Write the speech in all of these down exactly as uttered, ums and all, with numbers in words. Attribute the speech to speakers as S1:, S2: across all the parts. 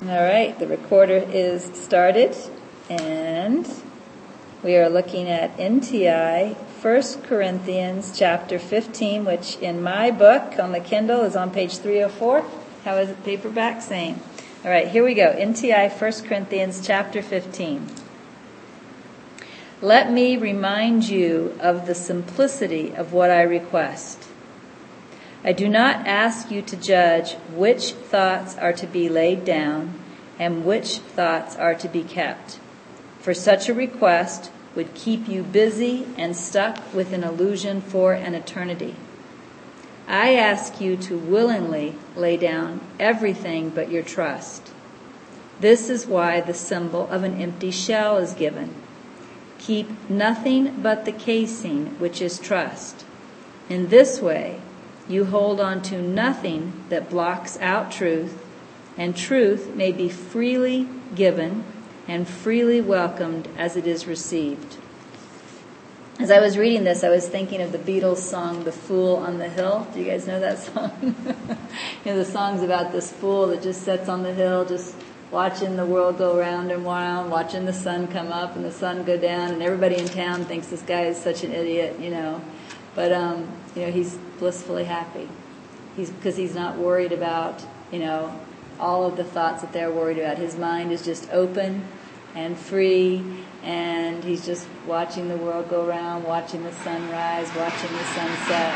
S1: All right, the recorder is started, and we are looking at N T I, First Corinthians chapter fifteen, which in my book on the Kindle is on page three oh four. How is it paperback? Same. All right, here we go. N T I, First Corinthians chapter fifteen. Let me remind you of the simplicity of what I request. I do not ask you to judge which thoughts are to be laid down and which thoughts are to be kept. For such a request would keep you busy and stuck with an illusion for an eternity. I ask you to willingly lay down everything but your trust. This is why the symbol of an empty shell is given. Keep nothing but the casing, which is trust. In this way, you hold on to nothing that blocks out truth, and truth may be freely given and freely welcomed as it is received. As I was reading this, I was thinking of the Beatles song, The Fool on the Hill. Do you guys know that song? You know, the song's about this fool that just sits on the hill, just watching the world go round and round, watching the sun come up and the sun go down, and everybody in town thinks this guy is such an idiot, you know. But, um, you know, he's blissfully happy. He's because he's not worried about, you know, all of the thoughts that they're worried about. His mind is just open and free, and he's just watching the world go around, watching the sunrise, watching the sunset,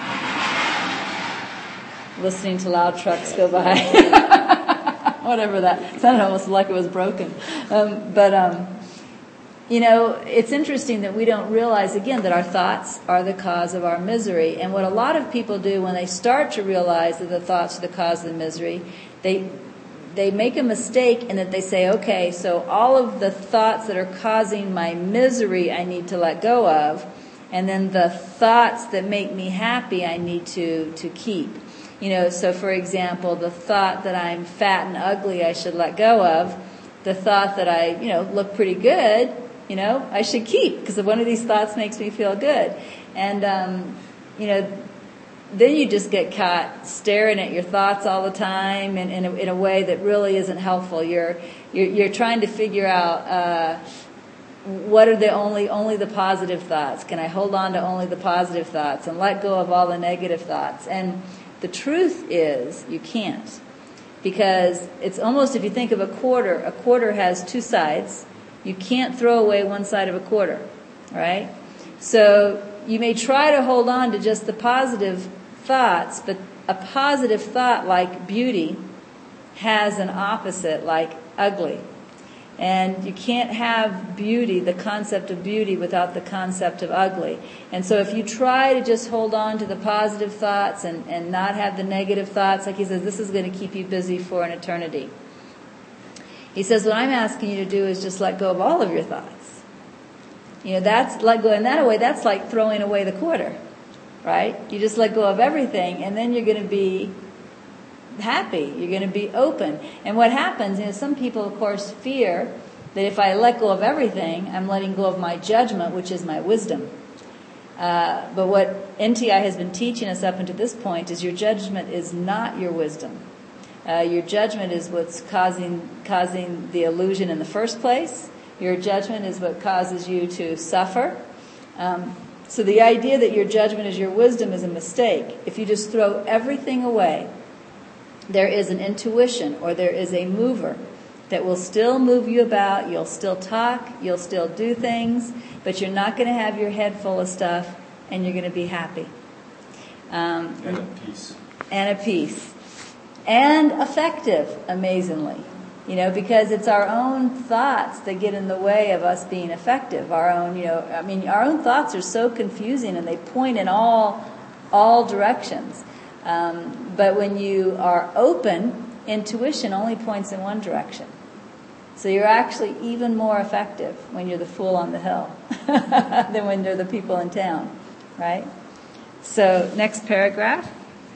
S1: listening to loud trucks go by. Whatever that sounded almost like it was broken. Um, but, um, you know, it's interesting that we don't realize, again, that our thoughts are the cause of our misery. And what a lot of people do when they start to realize that the thoughts are the cause of the misery, they they make a mistake in that they say, okay, so all of the thoughts that are causing my misery I need to let go of, and then the thoughts that make me happy I need to, to keep. You know, so for example, the thought that I'm fat and ugly I should let go of, the thought that I, you know, look pretty good, you know, I should keep, because one of these thoughts makes me feel good. And, um, you know, then you just get caught staring at your thoughts all the time in, in, a, in a way that really isn't helpful. You're, you're, you're trying to figure out, uh, what are the only, only the positive thoughts? Can I hold on to only the positive thoughts and let go of all the negative thoughts? And the truth is you can't, because it's almost, if you think of a quarter, a quarter has two sides. You can't throw away one side of a quarter, right? So you may try to hold on to just the positive thoughts, but a positive thought like beauty has an opposite like ugly. And you can't have beauty, the concept of beauty, without the concept of ugly. And so if you try to just hold on to the positive thoughts and, and not have the negative thoughts, like he says, this is going to keep you busy for an eternity. He says, what I'm asking you to do is just let go of all of your thoughts. You know, that's let go in that way, that's like throwing away the quarter, right? You just let go of everything, and then you're going to be happy. You're going to be open. And what happens, you know, some people, of course, fear that if I let go of everything, I'm letting go of my judgment, which is my wisdom. Uh, but what N T I has been teaching us up until this point is your judgment is not your wisdom. Uh, your judgment is what's causing causing the illusion in the first place. Your judgment is what causes you to suffer. Um, so the idea that your judgment is your wisdom is a mistake. If you just throw everything away, there is an intuition, or there is a mover that will still move you about. You'll still talk, you'll still do things, but you're not going to have your head full of stuff, and you're going to be happy. Um,
S2: and at peace.
S1: And at peace. And effective, amazingly. You know, because it's our own thoughts that get in the way of us being effective. Our own, you know, I mean, our own thoughts are so confusing, and they point in all, all directions. Um, but when you are open, intuition only points in one direction. So you're actually even more effective when you're the fool on the hill than when you're the people in town, right? So next paragraph.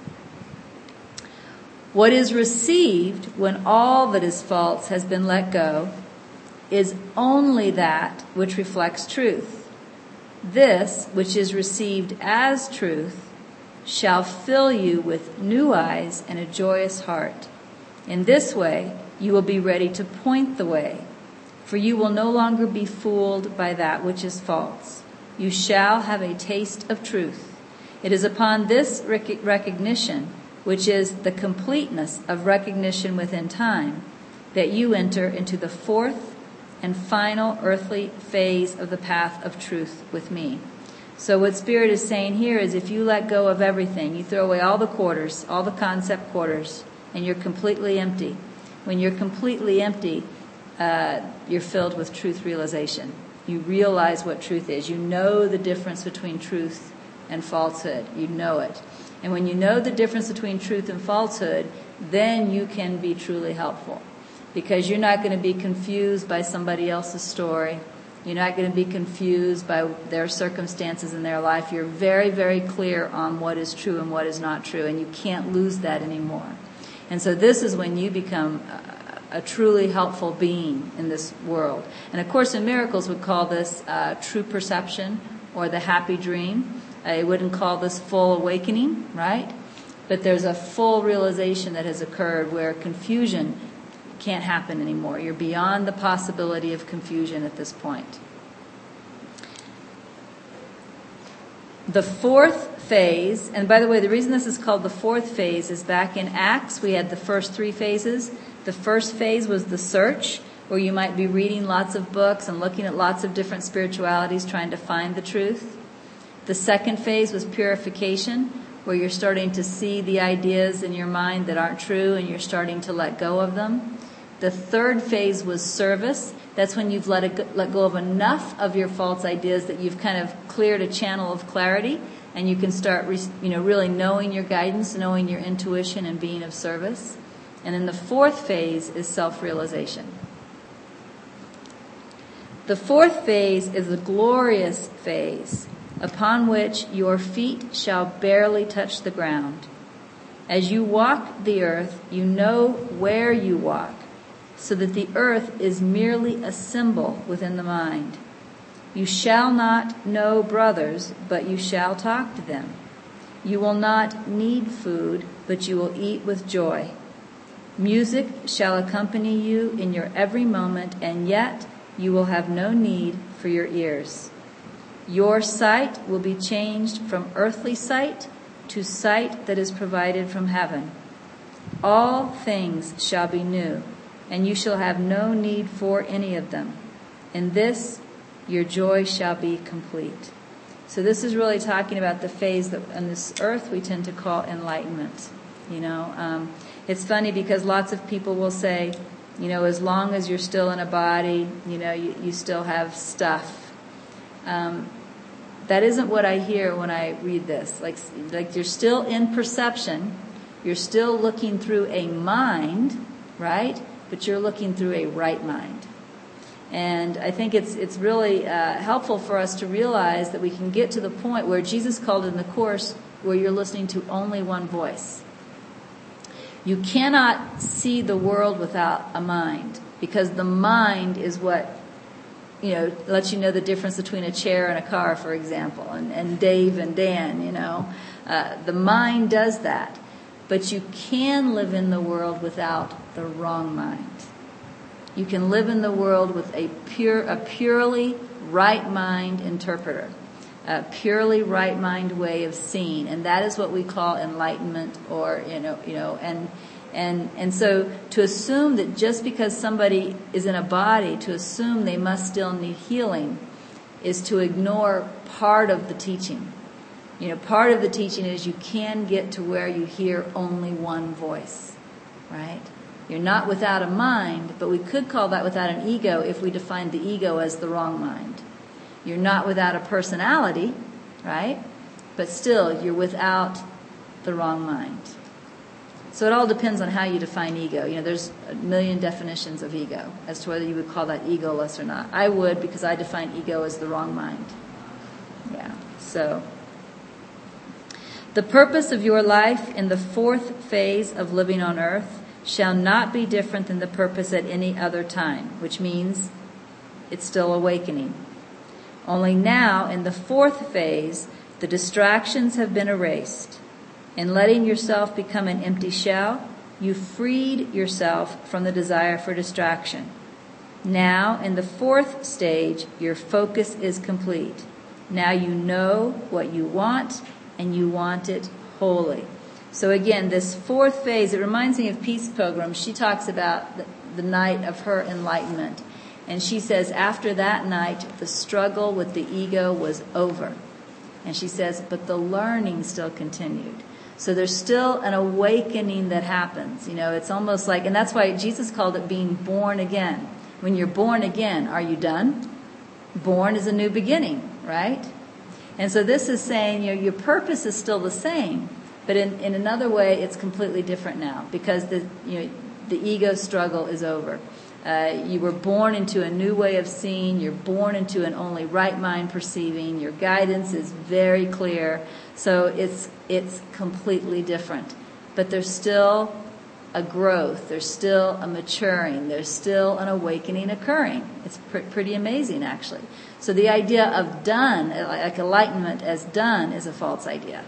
S1: What is received when all that is false has been let go is only that which reflects truth. This, which is received as truth, shall fill you with new eyes and a joyous heart. In this way, you will be ready to point the way. For you will no longer be fooled by that which is false. You shall have a taste of truth. It is upon this rec- recognition, which is the completeness of recognition within time, that you enter into the fourth and final earthly phase of the path of truth with me. So what Spirit is saying here is if you let go of everything, you throw away all the quarters, all the concept quarters, and you're completely empty. When you're completely empty, uh, you're filled with truth realization. You realize what truth is. You know the difference between truth and falsehood. You know it. And when you know the difference between truth and falsehood, then you can be truly helpful. Because you're not going to be confused by somebody else's story. You're not going to be confused by their circumstances in their life. You're very, very clear on what is true and what is not true, and you can't lose that anymore. And so this is when you become a, a truly helpful being in this world. And of course, in Miracles would call this uh, true perception or the happy dream. I wouldn't call this full awakening, right? But there's a full realization that has occurred where confusion can't happen anymore. You're beyond the possibility of confusion at this point. The fourth phase, and by the way, the reason this is called the fourth phase is back in Acts, we had the first three phases. The first phase was the search, where you might be reading lots of books and looking at lots of different spiritualities, trying to find the truth. The second phase was purification, where you're starting to see the ideas in your mind that aren't true and you're starting to let go of them. The third phase was service. That's when you've let, it, let go of enough of your false ideas that you've kind of cleared a channel of clarity, and you can start, you know, really knowing your guidance, knowing your intuition, and being of service. And then the fourth phase is self-realization. The fourth phase is the glorious phase, upon which your feet shall barely touch the ground. As you walk the earth, you know where you walk, so that the earth is merely a symbol within the mind. You shall not know brothers, but you shall talk to them. You will not need food, but you will eat with joy. Music shall accompany you in your every moment, and yet you will have no need for your ears. Your sight will be changed from earthly sight to sight that is provided from heaven. All things shall be new, and you shall have no need for any of them. In this, your joy shall be complete. So this is really talking about the phase that on this earth we tend to call enlightenment. You know, um, it's funny because lots of people will say, you know, as long as you're still in a body, you know, you, you still have stuff. Um, that isn't what I hear when I read this. Like, like you're still in perception, you're still looking through a mind, right? But you're looking through a right mind. And I think it's it's really uh, helpful for us to realize that we can get to the point where Jesus called in the Course where you're listening to only one voice. You cannot see the world without a mind, because the mind is what, you know, lets you know the difference between a chair and a car, for example, and, and Dave and Dan, you know. Uh, the mind does that. But you can live in the world without the wrong mind. You can live in the world with a pure, a purely right mind interpreter, a purely right mind way of seeing, and that is what we call enlightenment, or you know, you know, and and and so to assume that just because somebody is in a body, to assume they must still need healing, is to ignore part of the teaching. You know, part of the teaching is you can get to where you hear only one voice, right? You're not without a mind, but we could call that without an ego if we defined the ego as the wrong mind. You're not without a personality, right? But still, you're without the wrong mind. So it all depends on how you define ego. You know, there's a million definitions of ego as to whether you would call that egoless or not. I would, because I define ego as the wrong mind. Yeah, so the purpose of your life in the fourth phase of living on earth shall not be different than the purpose at any other time, which means it's still awakening. Only now, in the fourth phase, the distractions have been erased. In letting yourself become an empty shell, You freed yourself from the desire for distraction. Now, in the fourth stage, your focus is complete. Now you know what you want, and you want it wholly. So again, this fourth phase, it reminds me of Peace Pilgrim. She talks about the, the night of her enlightenment. And she says, after that night, the struggle with the ego was over. And she says, but the learning still continued. So there's still an awakening that happens. You know, it's almost like, and that's why Jesus called it being born again. When you're born again, are you done? Born is a new beginning, right? And so this is saying, you know, your purpose is still the same, but in, in another way, it's completely different now because the, you know, the ego struggle is over. Uh, you were born into a new way of seeing. You're born into an only right mind perceiving. Your guidance is very clear. So it's it's completely different. But there's still a growth. There's still a maturing. There's still an awakening occurring. It's pr- pretty amazing, actually. So the idea of done, like enlightenment as done, is a false idea.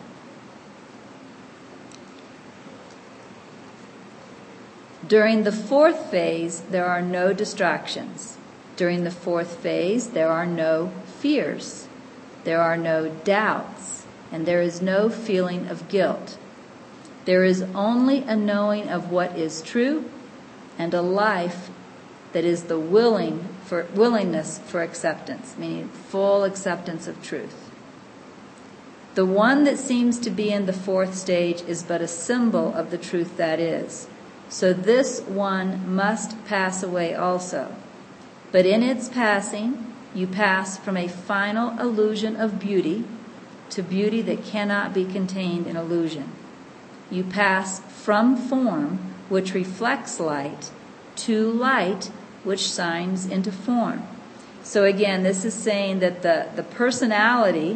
S1: During the fourth phase, there are no distractions. During the fourth phase, there are no fears. There are no doubts. And there is no feeling of guilt. There is only a knowing of what is true and a life that is the willing for willingness for acceptance, meaning full acceptance of truth. The one that seems to be in the fourth stage is but a symbol of the truth that is. So this one must pass away also. But in its passing, you pass from a final illusion of beauty to beauty that cannot be contained in illusion. You pass from form, which reflects light, to light, which shines into form. So again, this is saying that the, the personality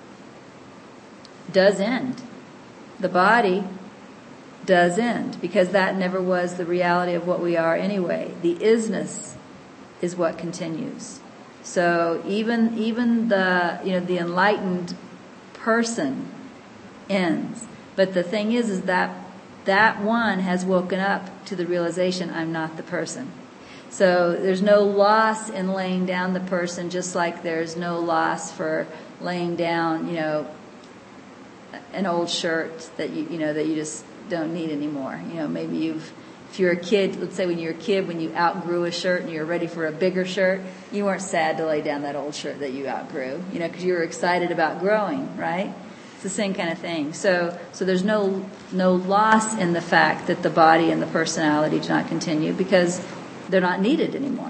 S1: does end. The body does end, because that never was the reality of what we are anyway. The isness is what continues. So even even the you know the enlightened person ends. But the thing is, is that that one has woken up to the realization, I'm not the person. So there's no loss in laying down the person, just like there's no loss for laying down, you know, an old shirt that you you know that you just don't need anymore. You know, maybe you've, if you're a kid, let's say when you're a kid, when you outgrew a shirt and you're ready for a bigger shirt, you weren't sad to lay down that old shirt that you outgrew, you know, because you were excited about growing, right? It's the same kind of thing. So, so there's no, no loss in the fact that the body and the personality do not continue because they're not needed anymore.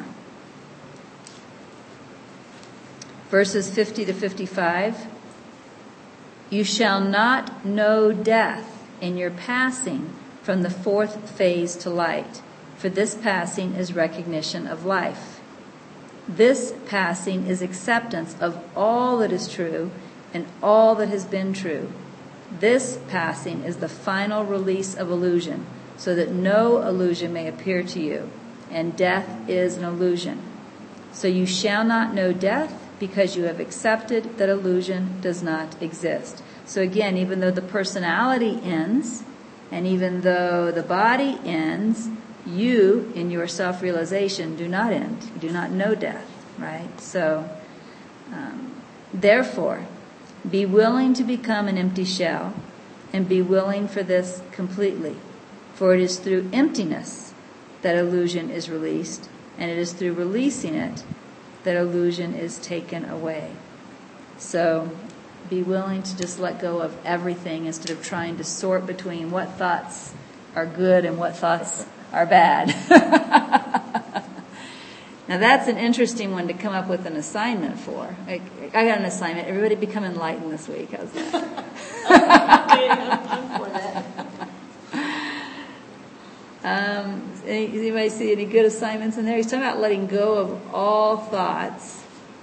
S1: Verses fifty to fifty-five. You shall not know death in your passing from the fourth phase to light, for this passing is recognition of life. This passing is acceptance of all that is true and all that has been true. This passing is the final release of illusion, so that no illusion may appear to you, and death is an illusion. So you shall not know death, because you have accepted that illusion does not exist. So again, even though the personality ends, and even though the body ends, you, in your self-realization, do not end. You do not know death, right? So, um, therefore, be willing to become an empty shell, and be willing for this completely. For it is through emptiness that illusion is released, and it is through releasing it that illusion is taken away. So be willing to just let go of everything instead of trying to sort between what thoughts are good and what thoughts are bad. Now that's an interesting one to come up with an assignment for. I, I got an assignment. Everybody become enlightened this week. How's that? I'm for that. Um, any, anybody see any good assignments in there? He's talking about letting go of all thoughts,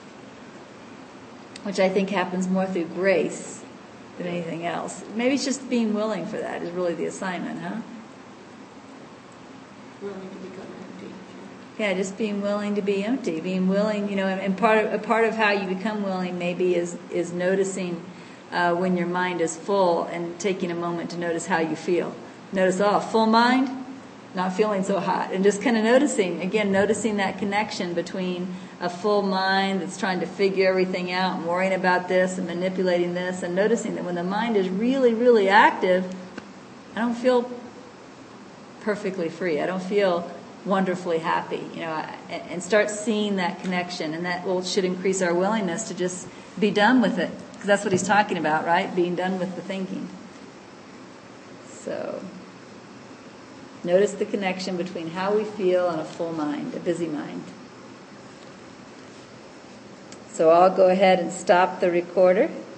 S1: which I think happens more through grace than anything else. Maybe it's just being willing for that is really the assignment, huh?
S2: Willing to become empty.
S1: Yeah, just being willing to be empty, being willing, you know, and part of, a part of how you become willing maybe is is noticing uh, when your mind is full and taking a moment to notice how you feel. Notice, oh, full mind. not feeling so hot, and just kind of noticing, again, noticing that connection between a full mind that's trying to figure everything out and worrying about this and manipulating this, and noticing that when the mind is really, really active, I don't feel perfectly free. I don't feel wonderfully happy, you know, and start seeing that connection, and that will should increase our willingness to just be done with it, because that's what he's talking about, right? Being done with the thinking. So notice the connection between how we feel and a full mind, a busy mind. So I'll go ahead and stop the recorder.